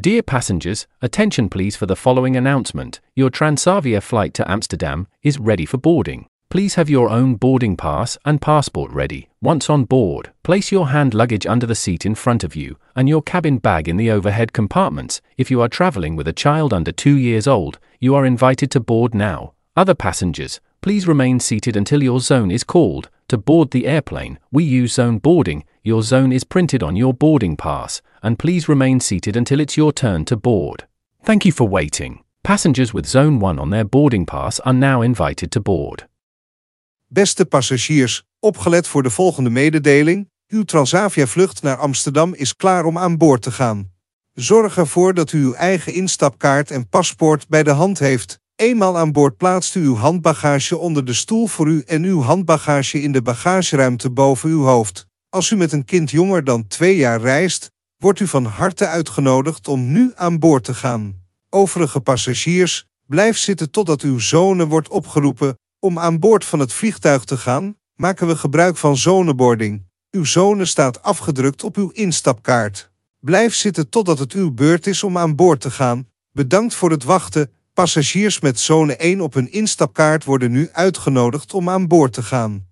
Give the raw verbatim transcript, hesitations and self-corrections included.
Dear passengers, attention please for the following announcement. Your Transavia flight to Amsterdam is ready for boarding. Please have your own boarding pass and passport ready. Once on board, place your hand luggage under the seat in front of you and your cabin bag in the overhead compartments. If you are traveling with a child under two years old, you are invited to board now. Other passengers, please remain seated until your zone is called. To board the airplane, we use zone boarding. Your zone is printed on your boarding pass, and please remain seated until it's your turn to board. Thank you for waiting. Passengers with zone one on their boarding pass are now invited to board. Beste passagiers, opgelet voor de volgende mededeling. Uw Transavia-vlucht naar Amsterdam is klaar om aan boord te gaan. Zorg ervoor dat u uw eigen instapkaart en paspoort bij de hand heeft. Eenmaal aan boord plaatst u uw handbagage onder de stoel voor u en uw handbagage in de bagageruimte boven uw hoofd. Als u met een kind jonger dan twee jaar reist, wordt u van harte uitgenodigd om nu aan boord te gaan. Overige passagiers, blijf zitten totdat uw zone wordt opgeroepen. Om aan boord van het vliegtuig te gaan, maken we gebruik van zoneboarding. Uw zone staat afgedrukt op uw instapkaart. Blijf zitten totdat het uw beurt is om aan boord te gaan. Bedankt voor het wachten. Passagiers met zone één op hun instapkaart worden nu uitgenodigd om aan boord te gaan.